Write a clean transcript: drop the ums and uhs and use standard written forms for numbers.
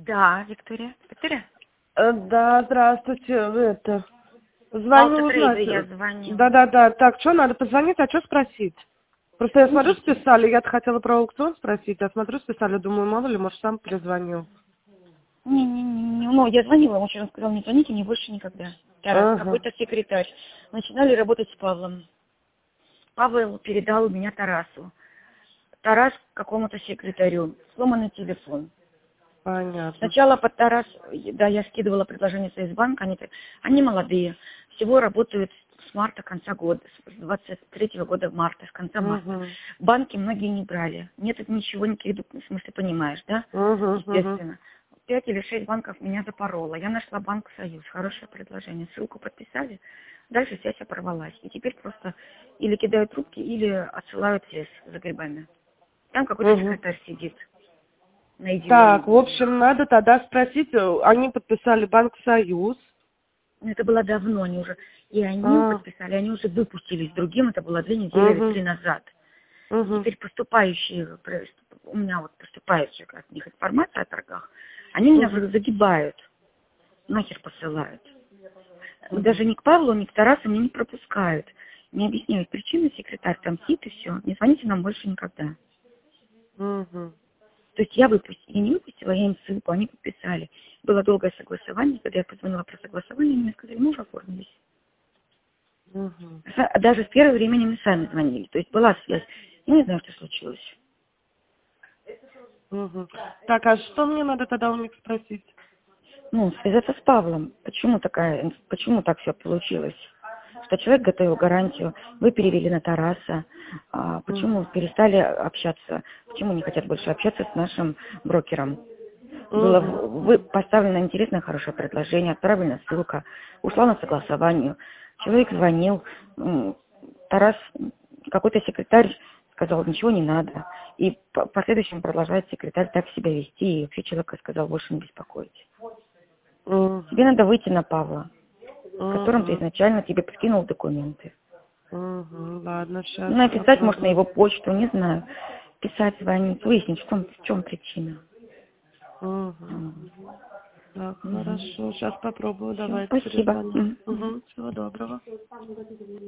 Да, Виктория. Виктория? Да, здравствуйте. Вы это... Звоню узнать. Автотрейду я звоню. Да. Так, что надо позвонить, а что спросить? Просто я смотрю, Смотрите. списали, я-то хотела про аукцион спросить, а смотрю, списали, думаю, мало ли, может, сам перезвонил. Не. Ну, я звонила, он вчера сказал, не звоните мне больше никогда. Тарас, Ага. какой-то секретарь. Начинали работать с Павлом. Павел передал меня Тарасу. Тарас какому-то секретарю. Сломанный телефон. Понятно. Сначала под Тарас, да, я скидывала предложение с Банка, они молодые, всего работают с марта конца года, с 23-го года марта, с конца марта. Банки многие не брали. Нет ничего, никаких, в смысле, понимаешь, да? Естественно. 5 или 6 банков меня запороло. Я нашла банк «Союз». Хорошее предложение. Ссылку подписали. Дальше связь оборвалась. И теперь просто или кидают трубки, или отсылают связь за грибами. Там какой-то секретарь сидит. Так, в общем, надо тогда спросить, они подписали Банк Союз. Это было давно, они уже, и они подписали, они уже выпустились другим, это было 2 недели или 3 назад. Теперь поступающие, у меня вот поступающая от них информация о торгах, они меня загибают, нахер посылают. Даже ни к Павлу, ни к Тарасу меня не пропускают. Не объясняют причины, секретарь там сидит и все. Не звоните нам больше никогда. То есть я не выпустила, я им ссылку, они подписали. Было долгое согласование, когда я позвонила про согласование, они мне сказали, мы уже оформились. Даже в первое время они мне сами звонили, то есть была связь. Я не знаю, что случилось. Так, а что мне надо тогда у них спросить? Ну, связаться с Павлом. Почему так все получилось? Что человек готовил гарантию, вы перевели на Тараса, почему перестали общаться, почему не хотят больше общаться с нашим брокером. Было поставлено интересное, хорошее предложение, отправлена ссылка, ушла на согласование. Человек звонил, Тарас, какой-то секретарь сказал, ничего не надо. И в последующем продолжает секретарь так себя вести, и вообще человек сказал, больше не беспокоить. Тебе надо выйти на Павла, которым ты изначально тебе скинул документы. Ладно, сейчас. Написать, может, на его почту, не знаю. Писать, звонить, выяснить, в чем причина. Так, хорошо, сейчас попробую, давайте Спасибо. перезвоню. Всего доброго.